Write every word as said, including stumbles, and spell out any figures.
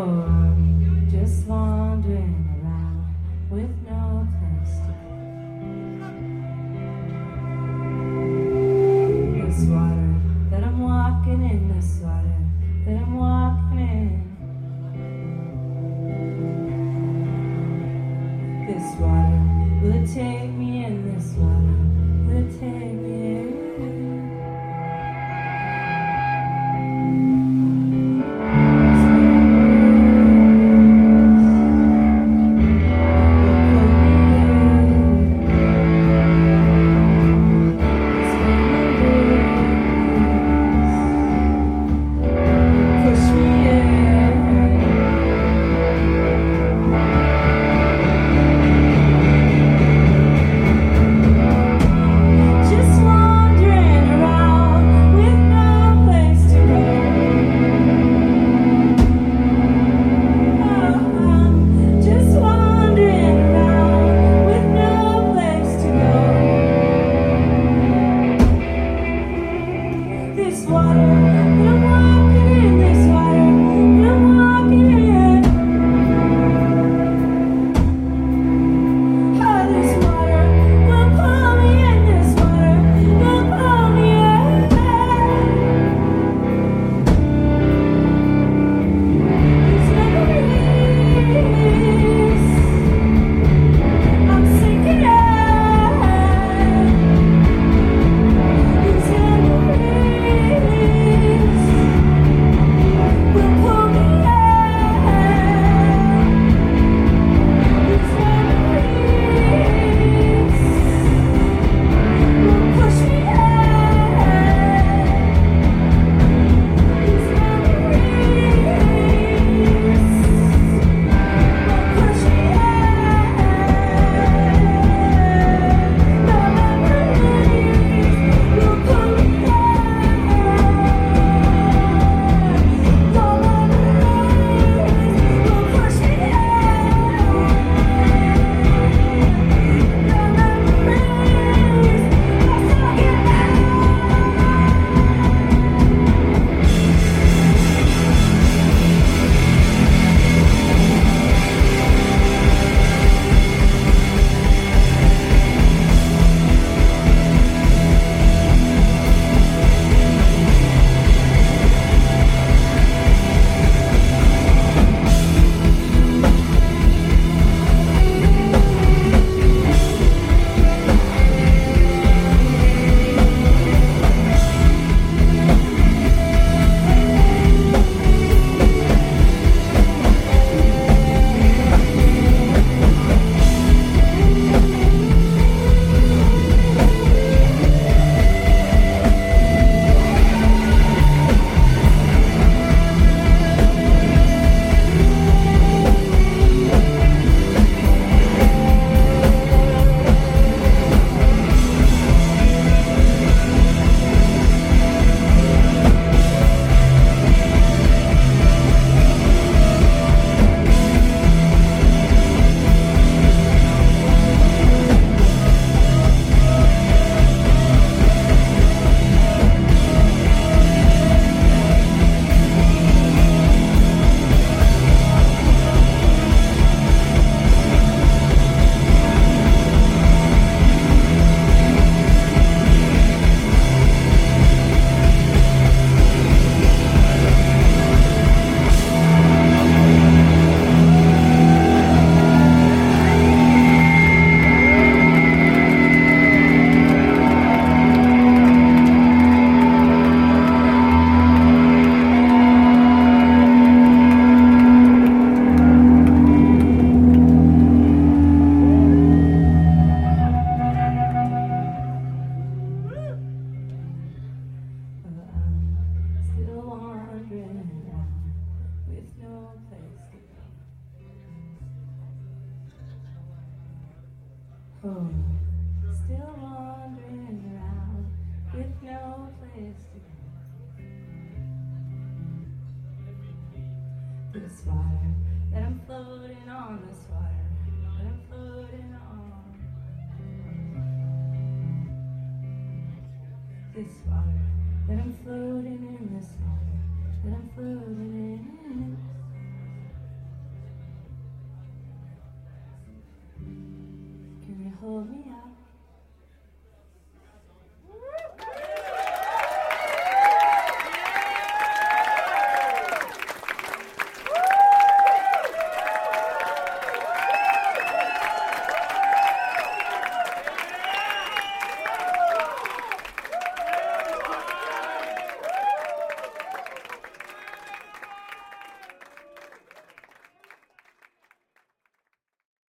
Oh, I'm just wandering around with no place to go. This water that I'm walking in, this water that I'm walking in. This water, will it take me in? This water, will it take me in? Oh, still wandering around with no place to go. This water that I'm floating on, this water that I'm floating on. This water that I'm floating in, this water that I'm floating in. pulled me